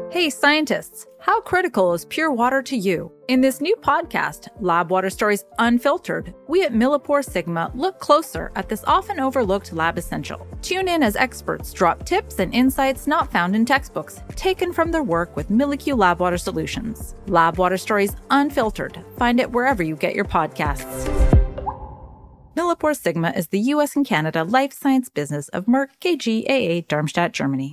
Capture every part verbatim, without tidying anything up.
Hey scientists, how critical is pure water to you? In this new podcast, Lab Water Stories Unfiltered, we at Millipore Sigma look closer at this often overlooked lab essential. Tune in as experts drop tips and insights not found in textbooks, taken from their work with Millicue Lab Water Solutions. Lab Water Stories Unfiltered. Find it wherever you get your podcasts. Millipore Sigma is the U S and Canada life science business of Merck K G A A Darmstadt, Germany.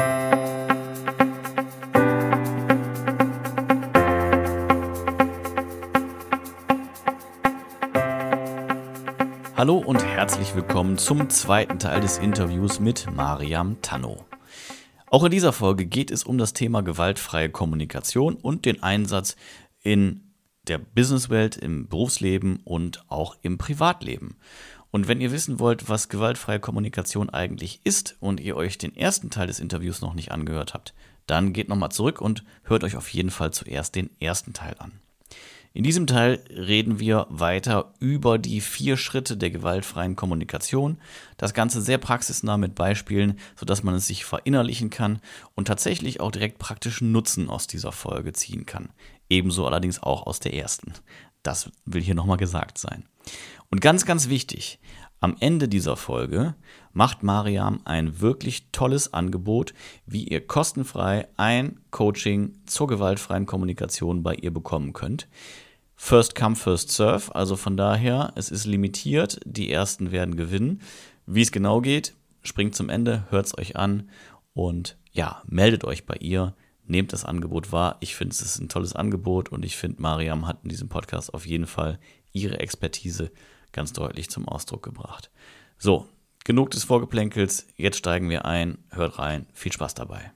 Hallo und herzlich willkommen zum zweiten Teil des Interviews mit Mariam Tanno. Auch in dieser Folge geht es um das Thema gewaltfreie Kommunikation und den Einsatz in der Businesswelt, im Berufsleben und auch im Privatleben. Und wenn ihr wissen wollt, was gewaltfreie Kommunikation eigentlich ist und ihr euch den ersten Teil des Interviews noch nicht angehört habt, dann geht nochmal zurück und hört euch auf jeden Fall zuerst den ersten Teil an. In diesem Teil reden wir weiter über die vier Schritte der gewaltfreien Kommunikation. Das Ganze sehr praxisnah mit Beispielen, sodass man es sich verinnerlichen kann und tatsächlich auch direkt praktischen Nutzen aus dieser Folge ziehen kann. Ebenso allerdings auch aus der ersten. Das will hier nochmal gesagt sein. Und ganz, ganz wichtig, am Ende dieser Folge macht Mariam ein wirklich tolles Angebot, wie ihr kostenfrei ein Coaching zur gewaltfreien Kommunikation bei ihr bekommen könnt. First come, first serve, also von daher, es ist limitiert, die Ersten werden gewinnen. Wie es genau geht, springt zum Ende, hört es euch an und ja, meldet euch bei ihr, nehmt das Angebot wahr. Ich finde, es ist ein tolles Angebot und ich finde, Mariam hat in diesem Podcast auf jeden Fall ihre Expertise ganz deutlich zum Ausdruck gebracht. So, genug des Vorgeplänkels, jetzt steigen wir ein, hört rein, viel Spaß dabei.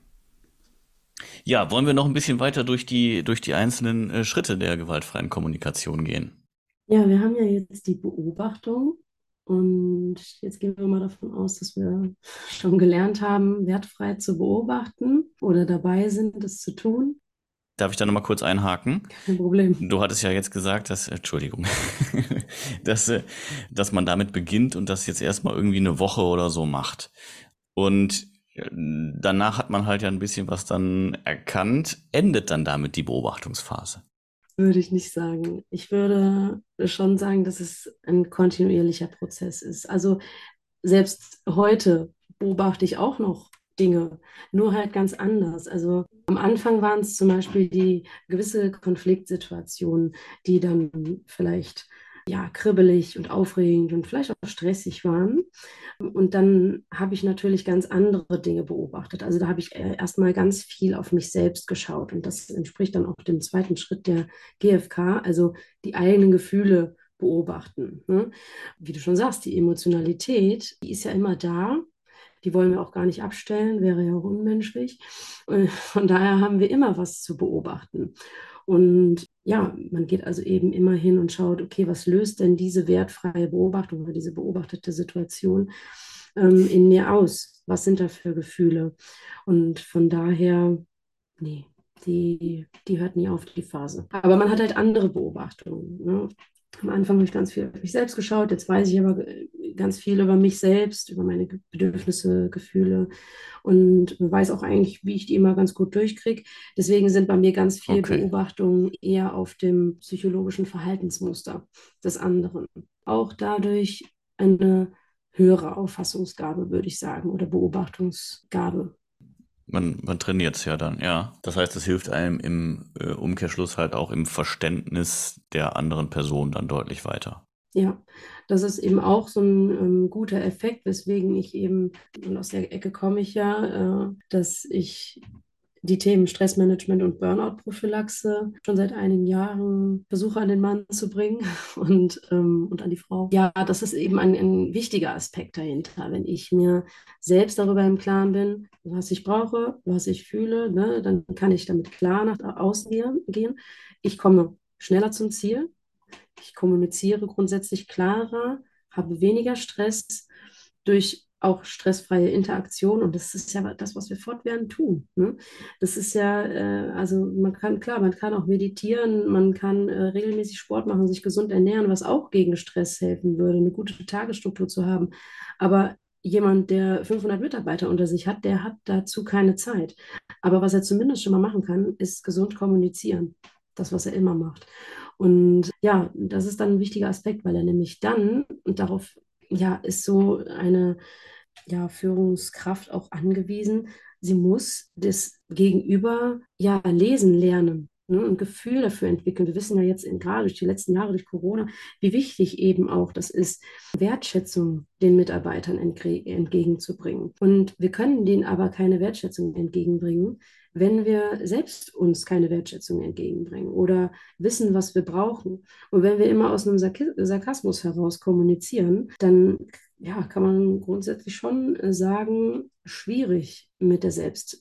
Ja, wollen wir noch ein bisschen weiter durch die, durch die einzelnen äh, Schritte der gewaltfreien Kommunikation gehen? Ja, wir haben ja jetzt die Beobachtung und jetzt gehen wir mal davon aus, dass wir schon gelernt haben, wertfrei zu beobachten oder dabei sind, es zu tun. Darf ich da nochmal kurz einhaken? Kein Problem. Du hattest ja jetzt gesagt, dass, Entschuldigung, dass, dass man damit beginnt und das jetzt erstmal irgendwie eine Woche oder so macht. Und danach hat man halt ja ein bisschen was dann erkannt. Endet dann damit die Beobachtungsphase? Würde ich nicht sagen. Ich würde schon sagen, dass es ein kontinuierlicher Prozess ist. Also selbst heute beobachte ich auch noch Dinge, nur halt ganz anders. Also am Anfang waren es zum Beispiel die gewisse Konfliktsituationen, die dann vielleicht ja kribbelig und aufregend und vielleicht auch stressig waren. Und dann habe ich natürlich ganz andere Dinge beobachtet. Also da habe ich erstmal ganz viel auf mich selbst geschaut. Und das entspricht dann auch dem zweiten Schritt der G F K, also die eigenen Gefühle beobachten. Ne? Wie du schon sagst, die Emotionalität, die ist ja immer da. Die wollen wir auch gar nicht abstellen, wäre ja auch unmenschlich. Von daher haben wir immer was zu beobachten. Und ja, man geht also eben immer hin und schaut, okay, was löst denn diese wertfreie Beobachtung oder diese beobachtete Situation ähm, in mir aus? Was sind da für Gefühle? Und von daher, nee, die, die hört nie auf, die Phase. Aber man hat halt andere Beobachtungen. Ne? Am Anfang habe ich ganz viel auf mich selbst geschaut, jetzt weiß ich aber ganz viel über mich selbst, über meine Bedürfnisse, Gefühle und weiß auch eigentlich, wie ich die immer ganz gut durchkriege. Deswegen sind bei mir ganz viele Okay. Beobachtungen eher auf dem psychologischen Verhaltensmuster des anderen. Auch dadurch eine höhere Auffassungsgabe, würde ich sagen, oder Beobachtungsgabe. Man, man trainiert es ja dann, ja. Das heißt, es hilft einem im äh, Umkehrschluss halt auch im Verständnis der anderen Person dann deutlich weiter. Ja, das ist eben auch so ein ähm, guter Effekt, weswegen ich eben, und aus der Ecke komme ich ja, äh, dass ich die Themen Stressmanagement und Burnout-Prophylaxe schon seit einigen Jahren versuche an den Mann zu bringen und, ähm, und an die Frau. Ja, das ist eben ein, ein wichtiger Aspekt dahinter. Wenn ich mir selbst darüber im Klaren bin, was ich brauche, was ich fühle, ne, dann kann ich damit klar nach außen gehen. Ich komme schneller zum Ziel. Ich kommuniziere grundsätzlich klarer, habe weniger Stress durch auch stressfreie Interaktion. Und das ist ja das, was wir fortwährend tun. Ne? Das ist ja, äh, also man kann, klar, man kann auch meditieren, man kann äh, regelmäßig Sport machen, sich gesund ernähren, was auch gegen Stress helfen würde, eine gute Tagesstruktur zu haben. Aber jemand, der fünfhundert Mitarbeiter unter sich hat, der hat dazu keine Zeit. Aber was er zumindest schon mal machen kann, ist gesund kommunizieren. Das, was er immer macht. Und ja, das ist dann ein wichtiger Aspekt, weil er nämlich dann, und darauf ja, ist so eine ja, Führungskraft auch angewiesen, sie muss das Gegenüber ja lesen lernen. Ne, ein Gefühl dafür entwickeln. Wir wissen ja jetzt in, gerade durch die letzten Jahre, durch Corona, wie wichtig eben auch das ist, Wertschätzung den Mitarbeitern entgre- entgegenzubringen. Und wir können denen aber keine Wertschätzung entgegenbringen, wenn wir selbst uns keine Wertschätzung entgegenbringen oder wissen, was wir brauchen. Und wenn wir immer aus einem Sark- Sarkasmus heraus kommunizieren, dann ja, kann man grundsätzlich schon äh, sagen, schwierig mit der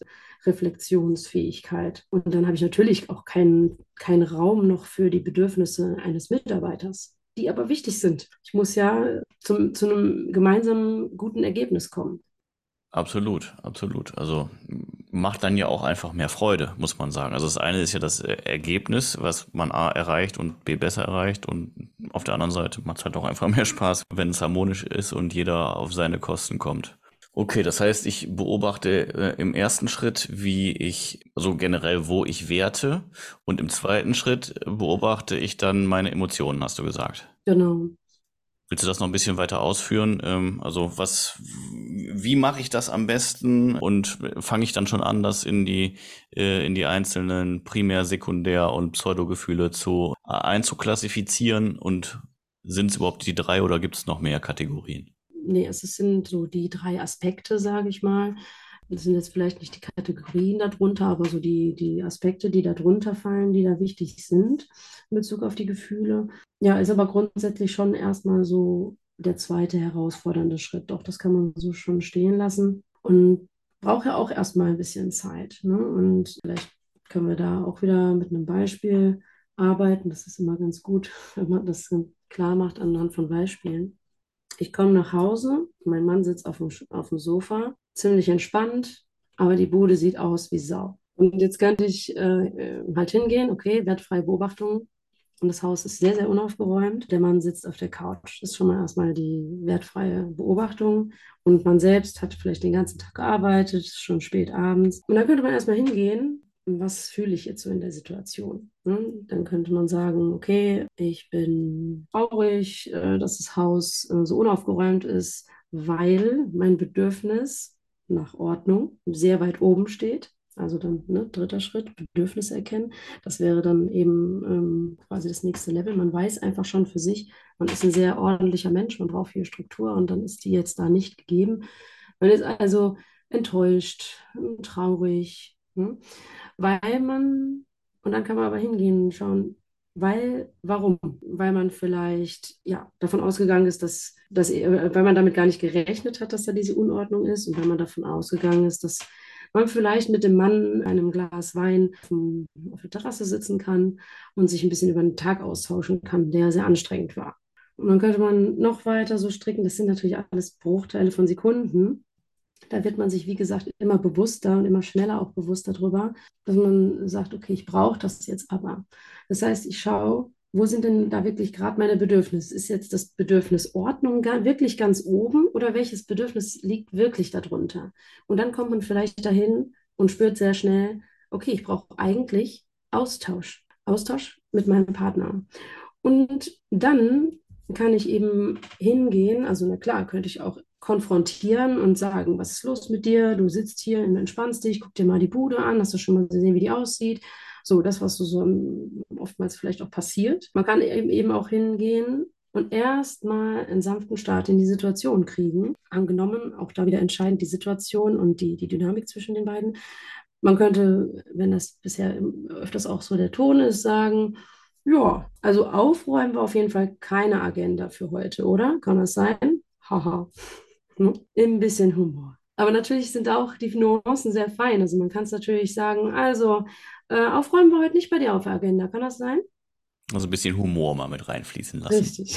Selbstreflexionsfähigkeit. Und dann habe ich natürlich auch keinen keinen Raum noch für die Bedürfnisse eines Mitarbeiters, die aber wichtig sind. Ich muss ja zum, zu einem gemeinsamen guten Ergebnis kommen. Absolut, absolut. Also macht dann ja auch einfach mehr Freude, muss man sagen. Also das eine ist ja das äh, Ergebnis, was man A erreicht und B besser erreicht, und auf der anderen Seite macht es halt auch einfach mehr Spaß, wenn es harmonisch ist und jeder auf seine Kosten kommt. Okay, das heißt, ich beobachte äh, im ersten Schritt, wie ich, also generell, wo ich werte, und im zweiten Schritt beobachte ich dann meine Emotionen, hast du gesagt. Genau. Willst du das noch ein bisschen weiter ausführen? Ähm, also was, wie mache ich das am besten, und fange ich dann schon an, das in die, äh, in die einzelnen Primär-, Sekundär- und Pseudogefühle zu äh, einzuklassifizieren, und sind es überhaupt die drei oder gibt es noch mehr Kategorien? Nee, es sind so die drei Aspekte, sage ich mal. Das sind jetzt vielleicht nicht die Kategorien darunter, aber so die, die Aspekte, die da drunter fallen, die da wichtig sind in Bezug auf die Gefühle. Ja, ist aber grundsätzlich schon erstmal so der zweite herausfordernde Schritt. Doch, das kann man so schon stehen lassen und braucht ja auch erstmal ein bisschen Zeit. Ne? Und vielleicht können wir da auch wieder mit einem Beispiel arbeiten. Das ist immer ganz gut, wenn man das klar macht anhand von Beispielen. Ich komme nach Hause, mein Mann sitzt auf dem, auf dem Sofa, ziemlich entspannt, aber die Bude sieht aus wie Sau. Und jetzt könnte ich äh, äh, halt hingehen, okay, wertfreie Beobachtung. Und das Haus ist sehr, sehr unaufgeräumt. Der Mann sitzt auf der Couch. Das ist schon mal erstmal die wertfreie Beobachtung. Und man selbst hat vielleicht den ganzen Tag gearbeitet, ist schon spät abends. Und dann könnte man erstmal hingehen, was fühle ich jetzt so in der Situation? Ne? Dann könnte man sagen, okay, ich bin traurig, äh, dass das Haus äh, so unaufgeräumt ist, weil mein Bedürfnis nach Ordnung sehr weit oben steht. Also dann, ne, dritter Schritt, Bedürfnisse erkennen. Das wäre dann eben ähm, quasi das nächste Level. Man weiß einfach schon für sich, man ist ein sehr ordentlicher Mensch, man braucht viel Struktur, und dann ist die jetzt da nicht gegeben. Man ist also enttäuscht, traurig, hm? Weil man, und dann kann man aber hingehen und schauen, weil, warum? Weil man vielleicht ja, davon ausgegangen ist, dass, dass, äh, weil man damit gar nicht gerechnet hat, dass da diese Unordnung ist, und weil man davon ausgegangen ist, dass man vielleicht mit dem Mann einem Glas Wein auf, dem, auf der Terrasse sitzen kann und sich ein bisschen über den Tag austauschen kann, der sehr anstrengend war. Und dann könnte man noch weiter so stricken. Das sind natürlich alles Bruchteile von Sekunden. Da wird man sich, wie gesagt, immer bewusster und immer schneller auch bewusst darüber, dass man sagt, okay, ich brauche das jetzt aber. Das heißt, ich schaue, wo sind denn da wirklich gerade meine Bedürfnisse? Ist jetzt das Bedürfnis Ordnung ga- wirklich ganz oben, oder welches Bedürfnis liegt wirklich darunter? Und dann kommt man vielleicht dahin und spürt sehr schnell, okay, ich brauche eigentlich Austausch. Austausch mit meinem Partner. Und dann kann ich eben hingehen, also na klar, könnte ich auch konfrontieren und sagen, was ist los mit dir? Du sitzt hier und entspannst dich, guck dir mal die Bude an, hast du schon mal gesehen, wie die aussieht? So, das, was so, so oftmals vielleicht auch passiert. Man kann eben, eben auch hingehen und erstmal einen sanften Start in die Situation kriegen. Angenommen, auch da wieder entscheidend die Situation und die, die Dynamik zwischen den beiden. Man könnte, wenn das bisher öfters auch so der Ton ist, sagen, ja, also aufräumen war auf jeden Fall keine Agenda für heute, oder? Kann das sein? Haha. Ne? Ein bisschen Humor. Aber natürlich sind auch die Nuancen sehr fein. Also man kann es natürlich sagen, also äh, aufräumen war heute nicht bei dir auf der Agenda. Kann das sein? Also ein bisschen Humor mal mit reinfließen lassen. Richtig.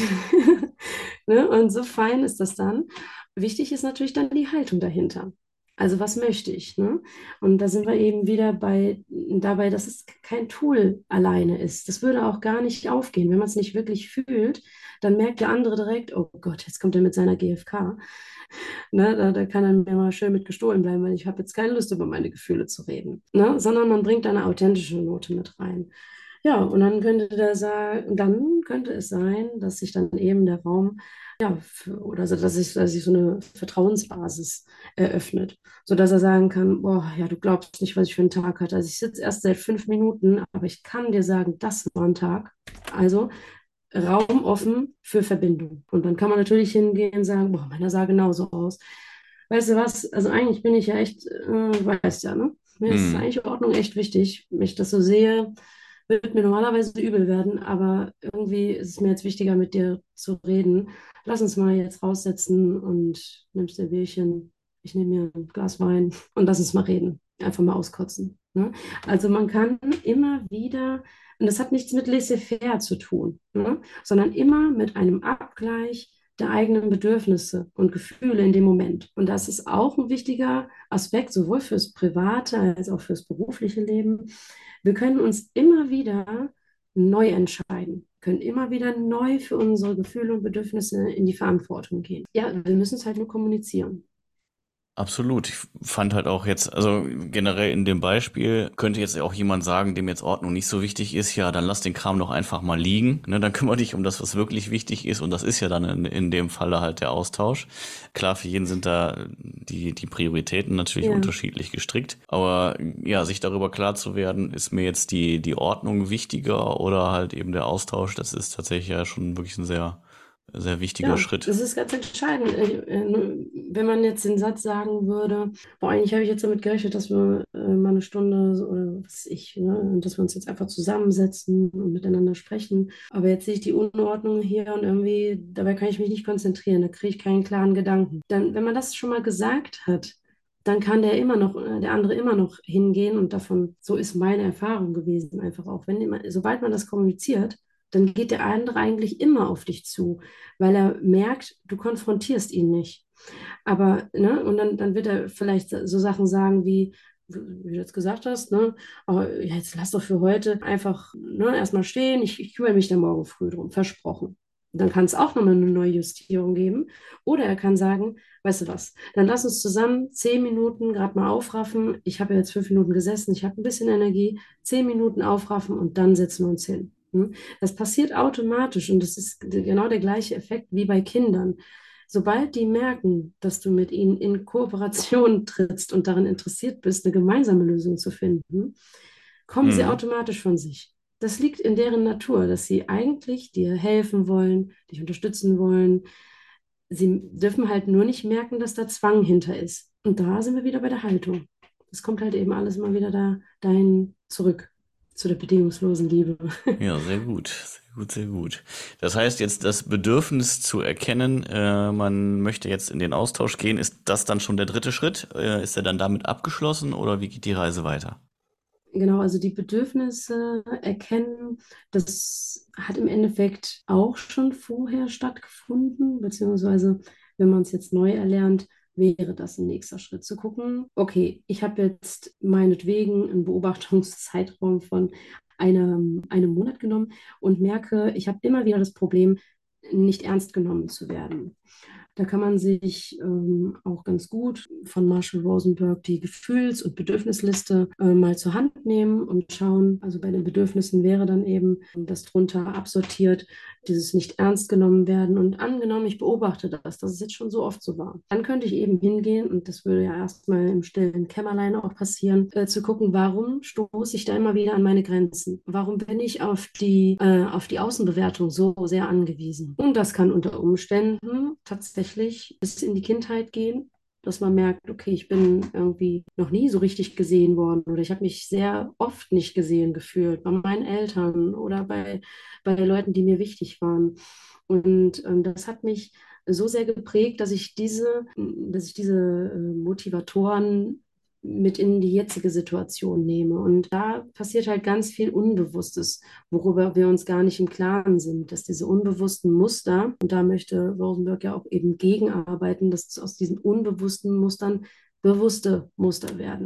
Ne? Und so fein ist das dann. Wichtig ist natürlich dann die Haltung dahinter. Also was möchte ich? Ne? Und da sind wir eben wieder bei dabei, dass es kein Tool alleine ist. Das würde auch gar nicht aufgehen. Wenn man es nicht wirklich fühlt, dann merkt der andere direkt, oh Gott, jetzt kommt er mit seiner G F K. Ne, da, da kann er mir mal schön mit gestohlen bleiben, weil ich habe jetzt keine Lust, über meine Gefühle zu reden. Ne? Sondern man bringt eine authentische Note mit rein. Ja, und dann könnte der sagen, dann könnte es sein, dass sich dann eben der Raum, ja, für, oder so, dass sich, dass sich so eine Vertrauensbasis eröffnet, sodass er sagen kann, boah, ja, du glaubst nicht, was ich für einen Tag hatte. Also ich sitze erst seit fünf Minuten, aber ich kann dir sagen, das war ein Tag. Also Raum offen für Verbindung. Und dann kann man natürlich hingehen und sagen, boah, meiner sah genauso aus. Weißt du was, also eigentlich bin ich ja echt, äh, weißt ja, ne? Mir ist Mhm. eigentlich Ordnung echt wichtig. Wenn ich das so sehe, wird mir normalerweise übel werden, aber irgendwie ist es mir jetzt wichtiger, mit dir zu reden. Lass uns mal jetzt raussetzen und nimmst dir ein Bierchen, ich nehme mir ein Glas Wein und lass uns mal reden. Einfach mal auskotzen. Ne? Also man kann immer wieder, und das hat nichts mit laissez-faire zu tun, ne? Sondern immer mit einem Abgleich der eigenen Bedürfnisse und Gefühle in dem Moment. Und das ist auch ein wichtiger Aspekt, sowohl fürs private als auch fürs berufliche Leben. Wir können uns immer wieder neu entscheiden, können immer wieder neu für unsere Gefühle und Bedürfnisse in die Verantwortung gehen. Ja, wir müssen es halt nur kommunizieren. Absolut. Ich fand halt auch jetzt, also generell in dem Beispiel könnte jetzt auch jemand sagen, dem jetzt Ordnung nicht so wichtig ist, ja, dann lass den Kram doch einfach mal liegen, ne, dann kümmere dich um das, was wirklich wichtig ist, und das ist ja dann in, in dem Falle halt der Austausch. Klar, für jeden sind da die, die Prioritäten natürlich Ja, unterschiedlich gestrickt, aber ja, sich darüber klar zu werden, ist mir jetzt die, die Ordnung wichtiger oder halt eben der Austausch, das ist tatsächlich ja schon wirklich ein sehr, sehr wichtiger ja, Schritt. das ist ganz entscheidend. Äh, äh, Wenn man jetzt den Satz sagen würde, boah, eigentlich habe ich jetzt damit gerechnet, dass wir äh, mal eine Stunde so- oder was weiß ich, ne, und dass wir uns jetzt einfach zusammensetzen und miteinander sprechen. Aber jetzt sehe ich die Unordnung hier und irgendwie, dabei kann ich mich nicht konzentrieren, da kriege ich keinen klaren Gedanken. Dann, wenn man das schon mal gesagt hat, dann kann der immer noch, äh, der andere immer noch hingehen und davon, so ist meine Erfahrung gewesen, einfach auch. Wenn immer, sobald man das kommuniziert, dann geht der andere eigentlich immer auf dich zu, weil er merkt, du konfrontierst ihn nicht. Aber, ne, und dann, dann wird er vielleicht so Sachen sagen wie, wie du jetzt gesagt hast, ne, oh, ja, jetzt lass doch für heute einfach, ne, erstmal stehen, ich, ich kümmere mich da morgen früh drum, versprochen. Dann kann es auch nochmal eine neue Justierung geben. Oder er kann sagen, weißt du was, dann lass uns zusammen zehn Minuten gerade mal aufraffen. Ich habe ja jetzt fünf Minuten gesessen, ich habe ein bisschen Energie, zehn Minuten aufraffen und dann setzen wir uns hin. Hm? Das passiert automatisch und das ist genau der gleiche Effekt wie bei Kindern. Sobald die merken, dass du mit ihnen in Kooperation trittst und daran interessiert bist, eine gemeinsame Lösung zu finden, kommen sie Mhm. automatisch von sich. Das liegt in deren Natur, dass sie eigentlich dir helfen wollen, dich unterstützen wollen. Sie dürfen halt nur nicht merken, dass da Zwang hinter ist. Und da sind wir wieder bei der Haltung. Es kommt halt eben alles immer wieder da, dahin zurück, zu der bedingungslosen Liebe. Ja, sehr gut, sehr gut, sehr gut. Das heißt jetzt, das Bedürfnis zu erkennen, äh, man möchte jetzt in den Austausch gehen, ist das dann schon der dritte Schritt? Äh, ist er dann damit abgeschlossen oder wie geht die Reise weiter? Genau, also die Bedürfnisse erkennen, das hat im Endeffekt auch schon vorher stattgefunden, beziehungsweise wenn man es jetzt neu erlernt, wäre das ein nächster Schritt zu gucken, okay, ich habe jetzt meinetwegen einen Beobachtungszeitraum von einem, einem Monat genommen und merke, ich habe immer wieder das Problem, nicht ernst genommen zu werden. Da kann man sich ähm, auch ganz gut von Marshall Rosenberg die Gefühls- und Bedürfnisliste äh, mal zur Hand nehmen und schauen. Also bei den Bedürfnissen wäre dann eben das drunter absortiert, dieses nicht ernst genommen werden und angenommen, ich beobachte das, dass es jetzt schon so oft so war. Dann könnte ich eben hingehen, und das würde ja erstmal im stillen Kämmerlein auch passieren, äh, zu gucken, warum stoße ich da immer wieder an meine Grenzen? Warum bin ich auf die, äh, auf die Außenbewertung so sehr angewiesen? Und das kann unter Umständen tatsächlich bis in die Kindheit gehen, dass man merkt, okay, ich bin irgendwie noch nie so richtig gesehen worden oder ich habe mich sehr oft nicht gesehen gefühlt bei meinen Eltern oder bei, bei Leuten, die mir wichtig waren. Und ähm, das hat mich so sehr geprägt, dass ich diese, dass ich diese äh, Motivatoren mit in die jetzige Situation nehme. Und da passiert halt ganz viel Unbewusstes, worüber wir uns gar nicht im Klaren sind, dass diese unbewussten Muster, und da möchte Rosenberg ja auch eben gegenarbeiten, dass aus diesen unbewussten Mustern bewusste Muster werden.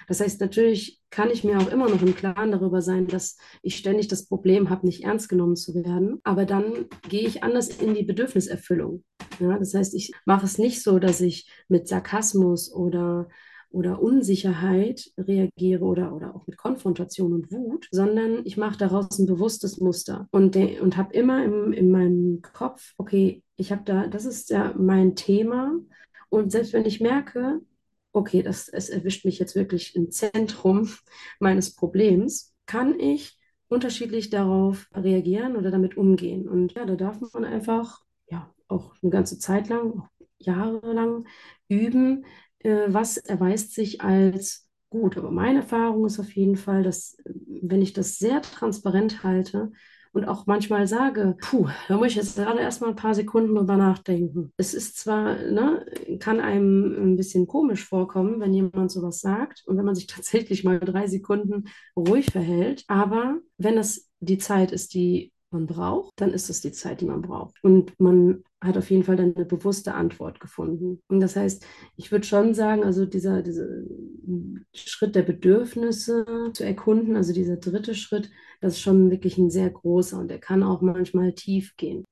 Das heißt, natürlich kann ich mir auch immer noch im Klaren darüber sein, dass ich ständig das Problem habe, nicht ernst genommen zu werden. Aber dann gehe ich anders in die Bedürfniserfüllung. Ja, das heißt, ich mache es nicht so, dass ich mit Sarkasmus oder, oder Unsicherheit reagiere oder, oder auch mit Konfrontation und Wut, sondern ich mache daraus ein bewusstes Muster und, de- und habe immer im, in meinem Kopf, okay, ich habe da, das ist ja mein Thema. Und selbst wenn ich merke, okay, das, es erwischt mich jetzt wirklich im Zentrum meines Problems, kann ich unterschiedlich darauf reagieren oder damit umgehen. Und ja, da darf man einfach, ja, auch eine ganze Zeit lang, auch jahrelang üben, äh, was erweist sich als gut. Aber meine Erfahrung ist auf jeden Fall, dass äh, wenn ich das sehr transparent halte, und auch manchmal sage, puh, da muss ich jetzt gerade erstmal ein paar Sekunden drüber nachdenken. Es ist zwar, ne, kann einem ein bisschen komisch vorkommen, wenn jemand sowas sagt und wenn man sich tatsächlich mal drei Sekunden ruhig verhält, aber wenn es die Zeit ist, die man braucht, dann ist es die Zeit, die man braucht. Und man hat auf jeden Fall dann eine bewusste Antwort gefunden. Und das heißt, ich würde schon sagen, also dieser, dieser Schritt der Bedürfnisse zu erkunden, also dieser dritte Schritt, das ist schon wirklich ein sehr großer und der kann auch manchmal tief gehen.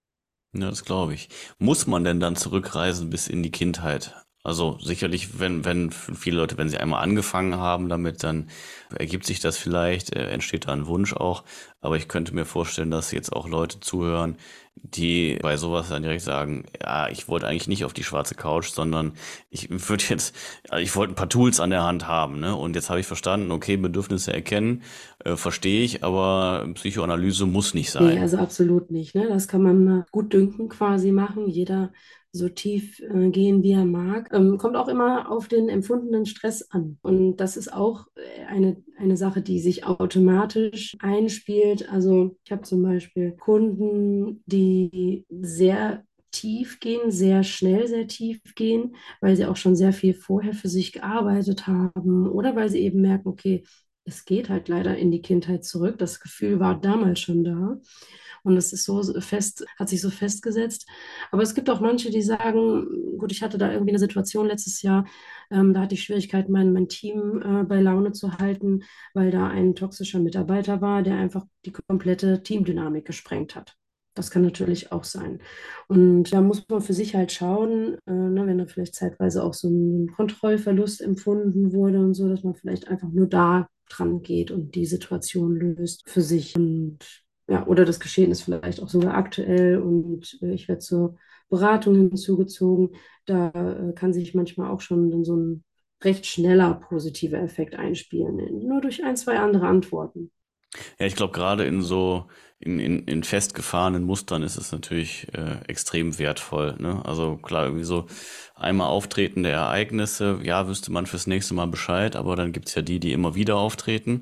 Ja, das glaube ich. Muss man denn dann zurückreisen bis in die Kindheit? Also sicherlich, wenn, wenn viele Leute, wenn sie einmal angefangen haben damit, dann ergibt sich das vielleicht, äh, entsteht da ein Wunsch auch. Aber ich könnte mir vorstellen, dass jetzt auch Leute zuhören, die bei sowas dann direkt sagen, ja, ich wollte eigentlich nicht auf die schwarze Couch, sondern ich würde jetzt, also ich wollte ein paar Tools an der Hand haben, ne? Und jetzt habe ich verstanden, okay, Bedürfnisse erkennen, äh, verstehe ich, aber Psychoanalyse muss nicht Nee, sein. also absolut nicht. Ne? Das kann man äh, gut dünken quasi machen. Jeder so tief äh, gehen, wie er mag. Ähm, kommt auch immer auf den empfundenen Stress an. Und das ist auch äh, eine, eine Sache, die sich automatisch einspielt. Also ich habe zum Beispiel Kunden, die sehr tief gehen, sehr schnell sehr tief gehen, weil sie auch schon sehr viel vorher für sich gearbeitet haben oder weil sie eben merken, okay, es geht halt leider in die Kindheit zurück. Das Gefühl war damals schon da. Und es ist so fest, hat sich so festgesetzt. Aber es gibt auch manche, die sagen, gut, ich hatte da irgendwie eine Situation letztes Jahr, ähm, da hatte ich Schwierigkeiten, mein, mein Team äh, bei Laune zu halten, weil da ein toxischer Mitarbeiter war, der einfach die komplette Teamdynamik gesprengt hat. Das kann natürlich auch sein. Und da muss man für sich halt schauen, äh, ne, wenn da vielleicht zeitweise auch so ein Kontrollverlust empfunden wurde und so, dass man vielleicht einfach nur da dran geht und die Situation löst für sich. Und ja, oder das Geschehen ist vielleicht auch sogar aktuell und äh, ich werde zur Beratung hinzugezogen. Da äh, kann sich manchmal auch schon dann so ein recht schneller positiver Effekt einspielen, nur durch ein, zwei andere Antworten. Ja, ich glaube, gerade in so in, in, in festgefahrenen Mustern ist es natürlich äh, extrem wertvoll. Ne? Also klar, irgendwie so einmal auftretende Ereignisse, ja, wüsste man fürs nächste Mal Bescheid, aber dann gibt's ja die, die immer wieder auftreten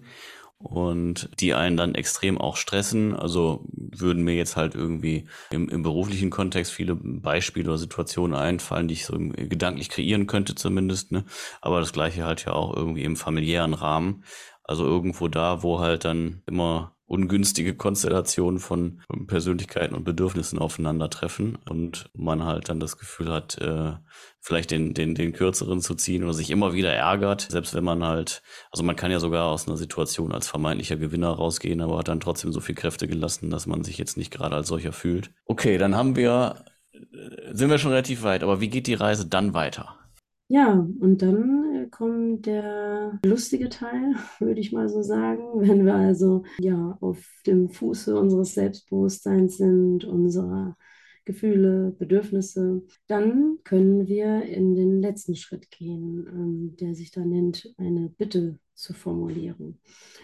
und die einen dann extrem auch stressen. Also würden mir jetzt halt irgendwie im, im beruflichen Kontext viele Beispiele oder Situationen einfallen, die ich so gedanklich kreieren könnte zumindest. Ne? Aber das gleiche halt ja auch irgendwie im familiären Rahmen. Also irgendwo da, wo halt dann immer ungünstige Konstellationen von Persönlichkeiten und Bedürfnissen aufeinandertreffen und man halt dann das Gefühl hat, äh, vielleicht den, den, den kürzeren zu ziehen oder sich immer wieder ärgert, selbst wenn man halt, also man kann ja sogar aus einer Situation als vermeintlicher Gewinner rausgehen, aber hat dann trotzdem so viel Kräfte gelassen, dass man sich jetzt nicht gerade als solcher fühlt. Okay, dann haben wir, äh, sind wir schon relativ weit, aber wie geht die Reise dann weiter? Ja, und dann äh, kommt der lustige Teil, würde ich mal so sagen, wenn wir also ja auf dem Fuße unseres Selbstbewusstseins sind, unserer Gefühle, Bedürfnisse, dann können wir in den letzten Schritt gehen, ähm, der sich da nennt, eine Bitte zu formulieren.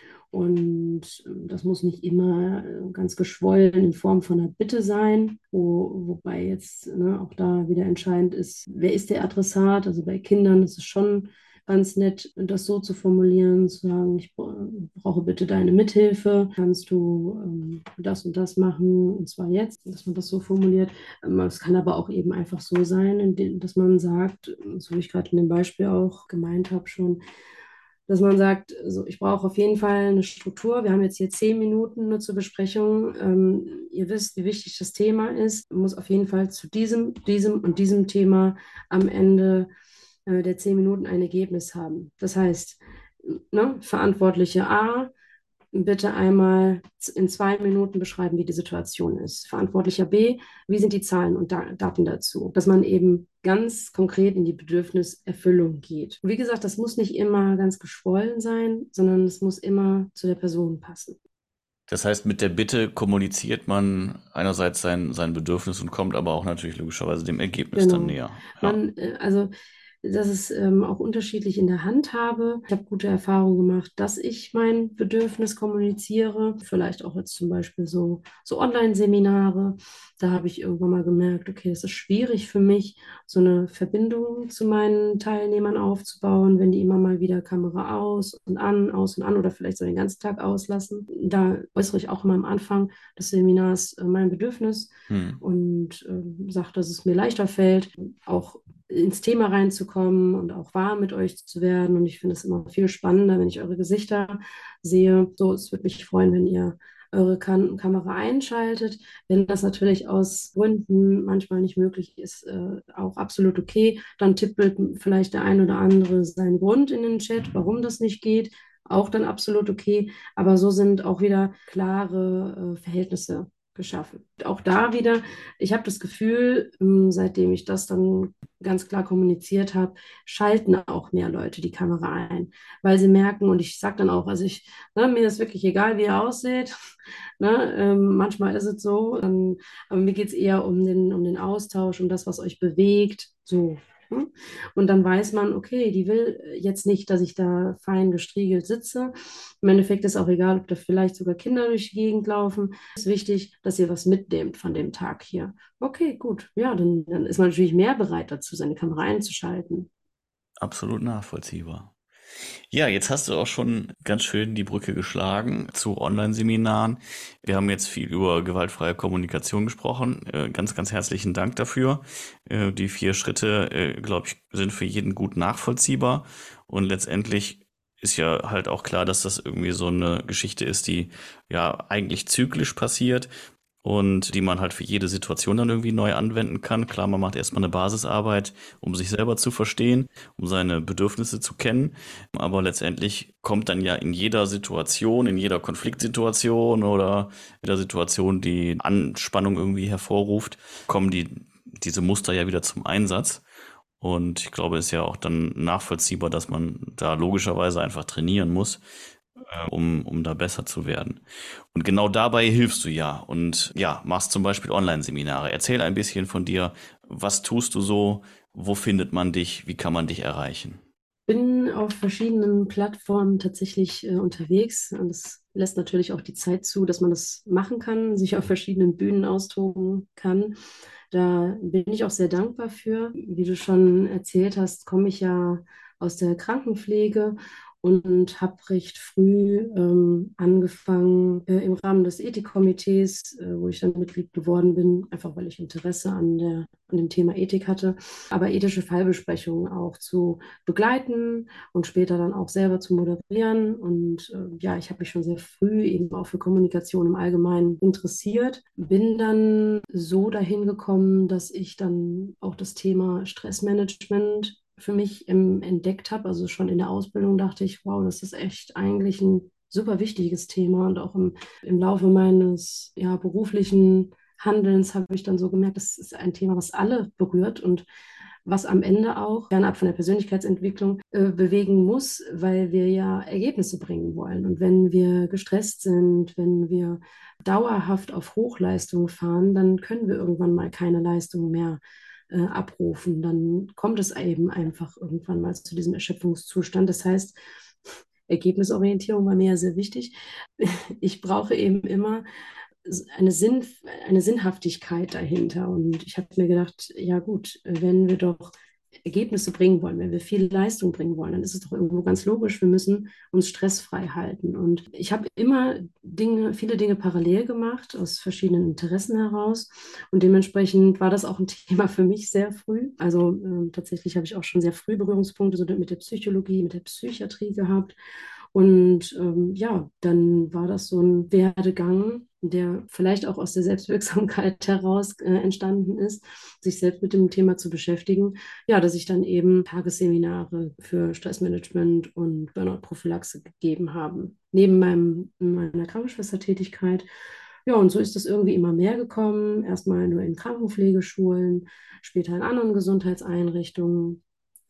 Und ähm, das muss nicht immer äh, ganz geschwollen in Form von einer Bitte sein, wo, wobei jetzt ne, auch da wieder entscheidend ist, wer ist der Adressat? Also bei Kindern ist es schon ganz nett, das so zu formulieren, zu sagen, ich brauche bitte deine Mithilfe, kannst du ähm, das und das machen, und zwar jetzt, dass man das so formuliert. Ähm, es kann aber auch eben einfach so sein, indem, dass man sagt, so wie ich gerade in dem Beispiel auch gemeint habe schon, dass man sagt, also ich brauche auf jeden Fall eine Struktur. Wir haben jetzt hier zehn Minuten nur zur Besprechung. Ähm, ihr wisst, wie wichtig das Thema ist. Man muss auf jeden Fall zu diesem, diesem und diesem Thema am Ende äh, der zehn Minuten ein Ergebnis haben. Das heißt, ne, Verantwortliche A, bitte einmal in zwei Minuten beschreiben, wie die Situation ist. Verantwortlicher B, wie sind die Zahlen und Da- Daten dazu? Dass man eben ganz konkret in die Bedürfniserfüllung geht. Und wie gesagt, das muss nicht immer ganz geschwollen sein, sondern es muss immer zu der Person passen. Das heißt, mit der Bitte kommuniziert man einerseits sein, sein Bedürfnis und kommt aber auch natürlich logischerweise dem Ergebnis dann Genau. näher. Ja. Man, äh, also das ist ähm, auch unterschiedlich in der Handhabe. Ich habe gute Erfahrungen gemacht, dass ich mein Bedürfnis kommuniziere. Vielleicht auch jetzt zum Beispiel so, so Online-Seminare. Da habe ich irgendwann mal gemerkt, okay, es ist schwierig für mich, so eine Verbindung zu meinen Teilnehmern aufzubauen, wenn die immer mal wieder Kamera aus und an, aus und an oder vielleicht so den ganzen Tag auslassen. Da äußere ich auch immer am Anfang des Seminars äh, mein Bedürfnis Hm. und äh, sage, dass es mir leichter fällt, auch ins Thema reinzukommen und auch warm mit euch zu werden. Und ich finde es immer viel spannender, wenn ich eure Gesichter sehe. So, es würde mich freuen, wenn ihr eure Kam Kamera einschaltet. Wenn das natürlich aus Gründen manchmal nicht möglich ist, äh, auch absolut okay. Dann tippelt vielleicht der ein oder andere seinen Grund in den Chat, warum das nicht geht. Auch dann absolut okay. Aber so sind auch wieder klare äh, Verhältnisse geschaffen. Auch da wieder, ich habe das Gefühl, ähm, seitdem ich das dann ganz klar kommuniziert habe, schalten auch mehr Leute die Kamera ein, weil sie merken, und ich sage dann auch, also ich, ne, mir ist wirklich egal, wie ihr aussieht. Ne, ähm, manchmal ist es so, ähm, aber mir geht es eher um den, um den Austausch, um das, was euch bewegt. So. Ne? Und dann weiß man, okay, die will jetzt nicht, dass ich da fein gestriegelt sitze. Im Endeffekt ist auch egal, ob da vielleicht sogar Kinder durch die Gegend laufen. Es ist wichtig, dass ihr was mitnehmt von dem Tag hier. Okay, gut. Ja, dann, dann ist man natürlich mehr bereit dazu, seine Kamera einzuschalten. Absolut nachvollziehbar. Ja, jetzt hast du auch schon ganz schön die Brücke geschlagen zu Online-Seminaren. Wir haben jetzt viel über gewaltfreie Kommunikation gesprochen. Äh, ganz, ganz herzlichen Dank dafür. Äh, die vier Schritte, äh, glaube ich, sind für jeden gut nachvollziehbar. Und letztendlich ist ja halt auch klar, dass das irgendwie so eine Geschichte ist, die ja eigentlich zyklisch passiert und die man halt für jede Situation dann irgendwie neu anwenden kann. Klar, man macht erstmal eine Basisarbeit, um sich selber zu verstehen, um seine Bedürfnisse zu kennen. Aber letztendlich kommt dann ja in jeder Situation, in jeder Konfliktsituation oder jeder Situation, die Anspannung irgendwie hervorruft, kommen die, diese Muster ja wieder zum Einsatz. Und ich glaube, es ist ja auch dann nachvollziehbar, dass man da logischerweise einfach trainieren muss, äh, um, um da besser zu werden. Und genau dabei hilfst du ja und ja, machst zum Beispiel Online-Seminare. Erzähl ein bisschen von dir. Was tust du so? Wo findet man dich? Wie kann man dich erreichen? Bin auf verschiedenen Plattformen tatsächlich äh, unterwegs und das lässt natürlich auch die Zeit zu, dass man das machen kann, sich auf verschiedenen Bühnen austoben kann. Da bin ich auch sehr dankbar für. Wie du schon erzählt hast, komme ich ja aus der Krankenpflege und habe recht früh ähm, angefangen äh, im Rahmen des Ethikkomitees, äh, wo ich dann Mitglied geworden bin, einfach weil ich Interesse an der, an dem Thema Ethik hatte, aber ethische Fallbesprechungen auch zu begleiten und später dann auch selber zu moderieren. Und äh, ja, ich habe mich schon sehr früh eben auch für Kommunikation im Allgemeinen interessiert. Bin dann so dahin gekommen, dass ich dann auch das Thema Stressmanagement für mich ähm, entdeckt habe. Also schon in der Ausbildung dachte ich, wow, das ist echt eigentlich ein super wichtiges Thema. Und auch im, im Laufe meines ja, beruflichen Handelns habe ich dann so gemerkt, das ist ein Thema, was alle berührt und was am Ende auch, fernab von der Persönlichkeitsentwicklung, äh, bewegen muss, weil wir ja Ergebnisse bringen wollen. Und wenn wir gestresst sind, wenn wir dauerhaft auf Hochleistung fahren, dann können wir irgendwann mal keine Leistung mehr äh, abrufen. Dann kommt es eben einfach irgendwann mal zu diesem Erschöpfungszustand. Das heißt, Ergebnisorientierung war mir ja sehr wichtig. Ich brauche eben immer eine, Sinn, eine Sinnhaftigkeit dahinter. Und ich habe mir gedacht, ja gut, wenn wir doch Ergebnisse bringen wollen, wenn wir viel Leistung bringen wollen, dann ist es doch irgendwo ganz logisch, wir müssen uns stressfrei halten. Und ich habe immer Dinge, viele Dinge parallel gemacht, aus verschiedenen Interessen heraus. Und dementsprechend war das auch ein Thema für mich sehr früh. Also äh, tatsächlich habe ich auch schon sehr früh Berührungspunkte so mit der Psychologie, mit der Psychiatrie gehabt. Und ähm, ja, dann war das so ein Werdegang, der vielleicht auch aus der Selbstwirksamkeit heraus äh, entstanden ist, sich selbst mit dem Thema zu beschäftigen, ja, dass ich dann eben Tagesseminare für Stressmanagement und Burnout-Prophylaxe gegeben habe, neben meinem, meiner Krankenschwestertätigkeit. Ja, und so ist das irgendwie immer mehr gekommen. Erstmal nur in Krankenpflegeschulen, später in anderen Gesundheitseinrichtungen.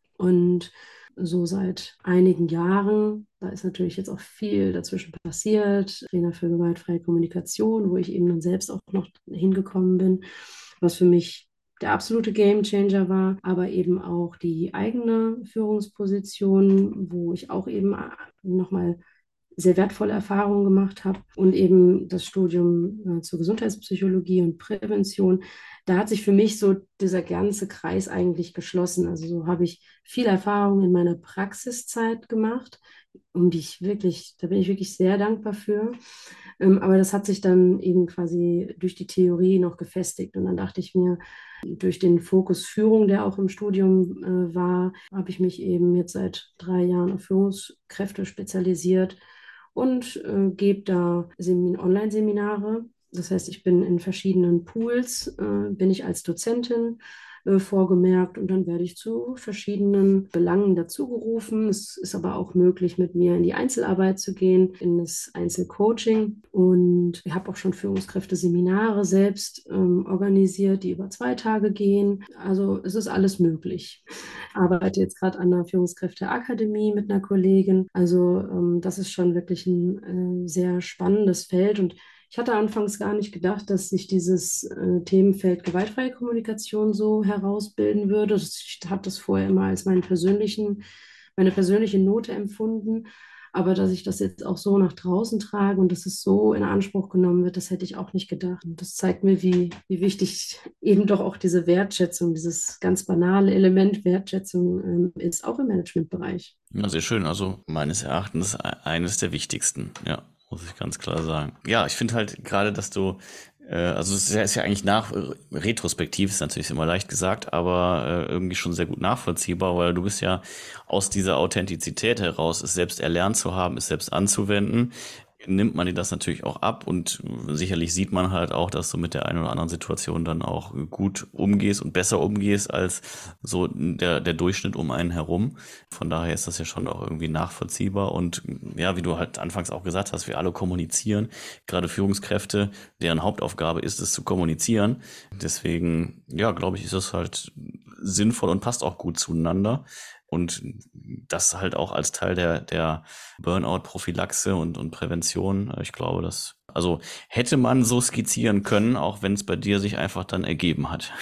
Und so seit einigen Jahren, da ist natürlich jetzt auch viel dazwischen passiert, Trainer für gewaltfreie Kommunikation, wo ich eben dann selbst auch noch hingekommen bin, was für mich der absolute Gamechanger war, aber eben auch die eigene Führungsposition, wo ich auch eben nochmal sehr wertvolle Erfahrungen gemacht habe und eben das Studium äh, zur Gesundheitspsychologie und Prävention. Da hat sich für mich so dieser ganze Kreis eigentlich geschlossen. Also so habe ich viel Erfahrung in meiner Praxiszeit gemacht, um die ich wirklich, da bin ich wirklich sehr dankbar für. Ähm, aber das hat sich dann eben quasi durch die Theorie noch gefestigt. Und dann dachte ich mir, durch den Fokus Führung, der auch im Studium äh, war, habe ich mich eben jetzt seit drei Jahren auf Führungskräfte spezialisiert und äh, gebe da Semin Online-Seminare. Das heißt, ich bin in verschiedenen Pools, äh, bin ich als Dozentin äh, vorgemerkt und dann werde ich zu verschiedenen Belangen dazugerufen. Es ist aber auch möglich, mit mir in die Einzelarbeit zu gehen, in das Einzelcoaching. Und ich habe auch schon Führungskräfte-Seminare selbst ähm, organisiert, die über zwei Tage gehen. Also es ist alles möglich. Arbeite jetzt gerade an der Führungskräfteakademie mit einer Kollegin. Also ähm, das ist schon wirklich ein äh, sehr spannendes Feld und ich hatte anfangs gar nicht gedacht, dass sich dieses äh, Themenfeld gewaltfreie Kommunikation so herausbilden würde. Ich habe das vorher immer als meinen persönlichen, meine persönliche Note empfunden. Aber dass ich das jetzt auch so nach draußen trage und dass es so in Anspruch genommen wird, das hätte ich auch nicht gedacht. Und das zeigt mir, wie, wie wichtig eben doch auch diese Wertschätzung, dieses ganz banale Element Wertschätzung ähm, ist, auch im Managementbereich. Ja, sehr schön. Also meines Erachtens eines der wichtigsten, ja, muss ich ganz klar sagen. Ja, ich finde halt gerade, dass du, äh, also es ist ja, ist ja eigentlich nach, retrospektiv ist natürlich immer leicht gesagt, aber äh, irgendwie schon sehr gut nachvollziehbar, weil du bist ja aus dieser Authentizität heraus, es selbst erlernt zu haben, es selbst anzuwenden, nimmt man dir das natürlich auch ab und sicherlich sieht man halt auch, dass du mit der einen oder anderen Situation dann auch gut umgehst und besser umgehst als so der, der Durchschnitt um einen herum. Von daher ist das ja schon auch irgendwie nachvollziehbar und ja, wie du halt anfangs auch gesagt hast, wir alle kommunizieren, gerade Führungskräfte, deren Hauptaufgabe ist es zu kommunizieren. Deswegen, ja, glaube ich, ist das halt sinnvoll und passt auch gut zueinander. Und das halt auch als Teil der, der Burnout-Prophylaxe und, und Prävention. Ich glaube, das, also hätte man so skizzieren können, auch wenn es bei dir sich einfach dann ergeben hat.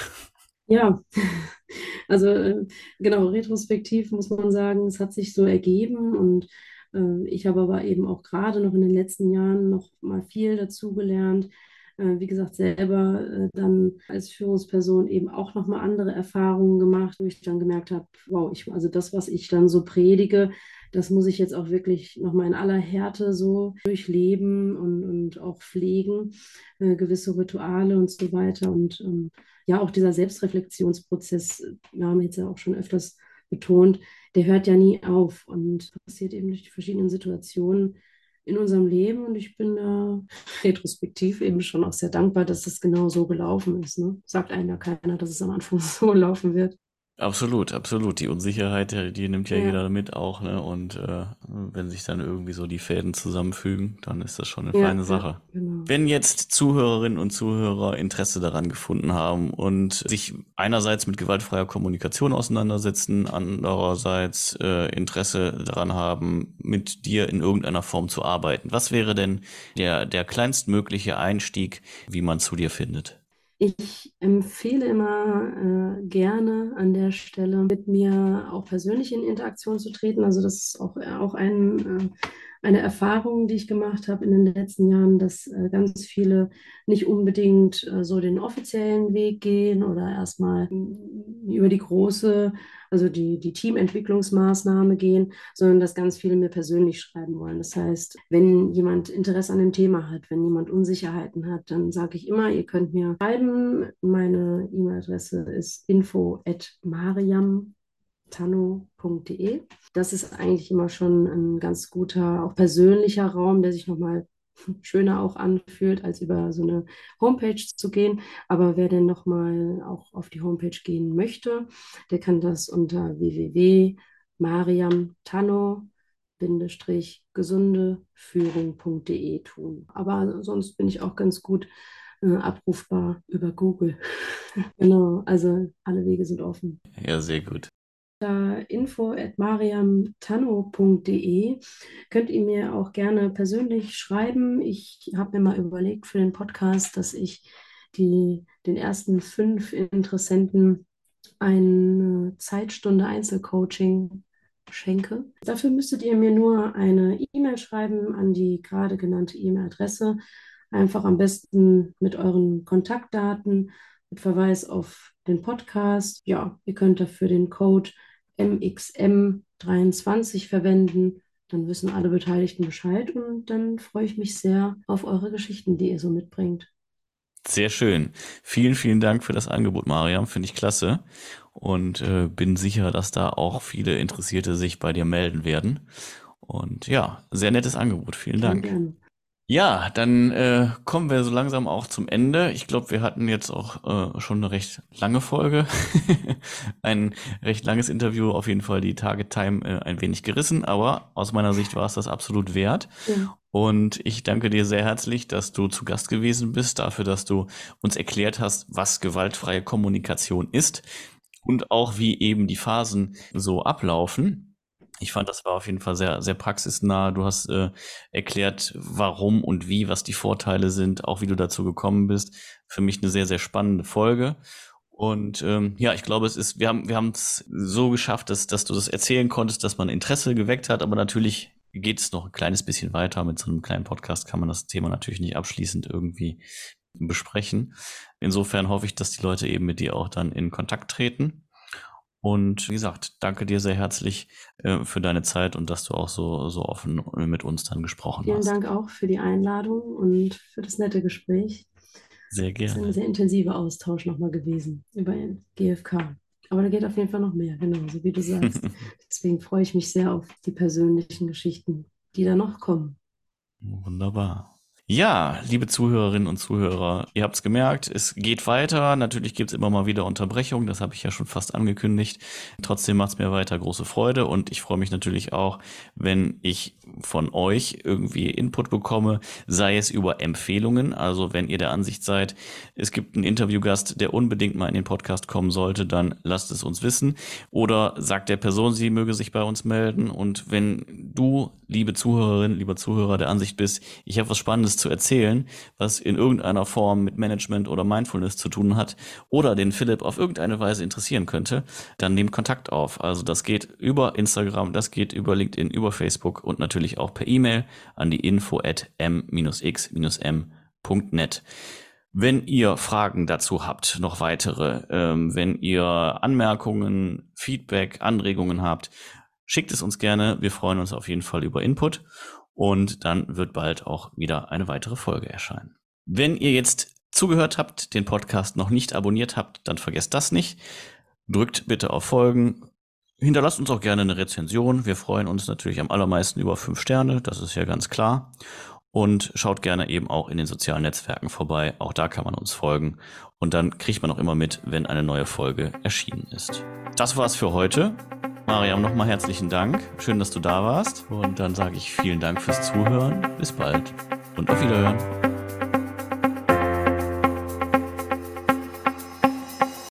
Ja, also äh, genau, retrospektiv muss man sagen, es hat sich so ergeben und äh, ich habe aber eben auch gerade noch in den letzten Jahren noch mal viel dazugelernt. Äh, wie gesagt, selber äh, dann als Führungsperson eben auch noch mal andere Erfahrungen gemacht, wo ich dann gemerkt habe, wow, ich, also das, was ich dann so predige, das muss ich jetzt auch wirklich noch mal in aller Härte so durchleben und, und auch pflegen, äh, gewisse Rituale und so weiter und ähm, ja, auch dieser Selbstreflexionsprozess, wir haben jetzt ja auch schon öfters betont, der hört ja nie auf und passiert eben durch die verschiedenen Situationen in unserem Leben. Und ich bin da retrospektiv eben schon auch sehr dankbar, dass das genau so gelaufen ist. Ne? Sagt einem ja keiner, dass es am Anfang so laufen wird. Absolut, absolut. Die Unsicherheit, die die nimmt ja Ja, jeder mit auch, ne? Und äh, wenn sich dann irgendwie so die Fäden zusammenfügen, dann ist das schon eine ja, feine ja, Sache. genau. Wenn jetzt Zuhörerinnen und Zuhörer Interesse daran gefunden haben und sich einerseits mit gewaltfreier Kommunikation auseinandersetzen, andererseits äh, Interesse daran haben, mit dir in irgendeiner Form zu arbeiten, was wäre denn der, der kleinstmögliche Einstieg, wie man zu dir findet? Ich empfehle immer äh, gerne an der Stelle, mit mir auch persönlich in Interaktion zu treten. Also das ist auch, auch ein, äh, eine Erfahrung, die ich gemacht habe in den letzten Jahren, dass äh, ganz viele nicht unbedingt äh, so den offiziellen Weg gehen oder erstmal mm, über die große, also die, die Teamentwicklungsmaßnahme gehen, sondern dass ganz viele mir persönlich schreiben wollen. Das heißt, wenn jemand Interesse an dem Thema hat, wenn jemand Unsicherheiten hat, dann sage ich immer, ihr könnt mir schreiben. Meine E-Mail-Adresse ist info at mariam tanno punkt de. Das ist eigentlich immer schon ein ganz guter, auch persönlicher Raum, der sich nochmal schöner auch anfühlt, als über so eine Homepage zu gehen. Aber wer denn nochmal auch auf die Homepage gehen möchte, der kann das unter w w w punkt mariam tanno gesunde führung punkt de tun. Aber sonst bin ich auch ganz gut äh, abrufbar über Google. Genau, also alle Wege sind offen. Ja, sehr gut. info at mariam tanno punkt de könnt ihr mir auch gerne persönlich schreiben. Ich habe mir mal überlegt für den Podcast, dass ich die, den ersten fünf Interessenten eine Zeitstunde Einzelcoaching schenke. Dafür müsstet ihr mir nur eine E-Mail schreiben an die gerade genannte E-Mail-Adresse. Einfach am besten mit euren Kontaktdaten, mit Verweis auf den Podcast. Ja, ihr könnt dafür den Code M X M dreiundzwanzig verwenden. Dann wissen alle Beteiligten Bescheid und dann freue ich mich sehr auf eure Geschichten, die ihr so mitbringt. Sehr schön. Vielen, vielen Dank für das Angebot, Mariam. Finde ich klasse. Und äh, bin sicher, dass da auch viele Interessierte sich bei dir melden werden. Und ja, sehr nettes Angebot. Vielen Dank. Gerne. Ja, dann äh, kommen wir so langsam auch zum Ende. Ich glaube, wir hatten jetzt auch äh, schon eine recht lange Folge. Ein recht langes Interview, auf jeden Fall die Target Time äh, ein wenig gerissen, aber aus meiner Sicht war es das absolut wert. Ja. Und ich danke dir sehr herzlich, dass du zu Gast gewesen bist, dafür, dass du uns erklärt hast, was gewaltfreie Kommunikation ist und auch wie eben die Phasen so ablaufen. Ich fand, das war auf jeden Fall sehr, sehr praxisnah. Du hast äh, erklärt, warum und wie, was die Vorteile sind, auch wie du dazu gekommen bist. Für mich eine sehr, sehr spannende Folge. Und ähm, ja, ich glaube, es ist, wir haben, wir haben es so geschafft, dass, dass du das erzählen konntest, dass man Interesse geweckt hat. Aber natürlich geht es noch ein kleines bisschen weiter. Mit so einem kleinen Podcast kann man das Thema natürlich nicht abschließend irgendwie besprechen. Insofern hoffe ich, dass die Leute eben mit dir auch dann in Kontakt treten. Und wie gesagt, danke dir sehr herzlich äh, für deine Zeit und dass du auch so, so offen mit uns dann gesprochen Vielen hast. Dank auch für die Einladung und für das nette Gespräch. Sehr Das ist ein gerne. sehr intensiver Austausch nochmal gewesen über G F K. Aber da geht auf jeden Fall noch mehr, genau, so wie du sagst. Deswegen freue ich mich sehr auf die persönlichen Geschichten, die da noch kommen. Wunderbar. Ja, liebe Zuhörerinnen und Zuhörer, ihr habt es gemerkt, es geht weiter. Natürlich gibt es immer mal wieder Unterbrechungen, das habe ich ja schon fast angekündigt. Trotzdem macht es mir weiter große Freude und ich freue mich natürlich auch, wenn ich von euch irgendwie Input bekomme, sei es über Empfehlungen. Also wenn ihr der Ansicht seid, es gibt einen Interviewgast, der unbedingt mal in den Podcast kommen sollte, dann lasst es uns wissen. Oder sagt der Person, sie möge sich bei uns melden. Und wenn du, liebe Zuhörerin, lieber Zuhörer, der Ansicht bist, ich habe was Spannendes zu erzählen, was in irgendeiner Form mit Management oder Mindfulness zu tun hat oder den Philipp auf irgendeine Weise interessieren könnte, dann nehmt Kontakt auf. Also das geht über Instagram, das geht über LinkedIn, über Facebook und natürlich auch per E-Mail an die info at m x m punkt net. Wenn ihr Fragen dazu habt, noch weitere, ähm, wenn ihr Anmerkungen, Feedback, Anregungen habt, schickt es uns gerne. Wir freuen uns auf jeden Fall über Input. Und dann wird bald auch wieder eine weitere Folge erscheinen. Wenn ihr jetzt zugehört habt, den Podcast noch nicht abonniert habt, dann vergesst das nicht. Drückt bitte auf Folgen. Hinterlasst uns auch gerne eine Rezension. Wir freuen uns natürlich am allermeisten über fünf Sterne, das ist ja ganz klar. Und schaut gerne eben auch in den sozialen Netzwerken vorbei. Auch da kann man uns folgen. Und dann kriegt man auch immer mit, wenn eine neue Folge erschienen ist. Das war's für heute. Mariam, nochmal herzlichen Dank. Schön, dass du da warst. Und dann sage ich vielen Dank fürs Zuhören. Bis bald und auf Wiederhören.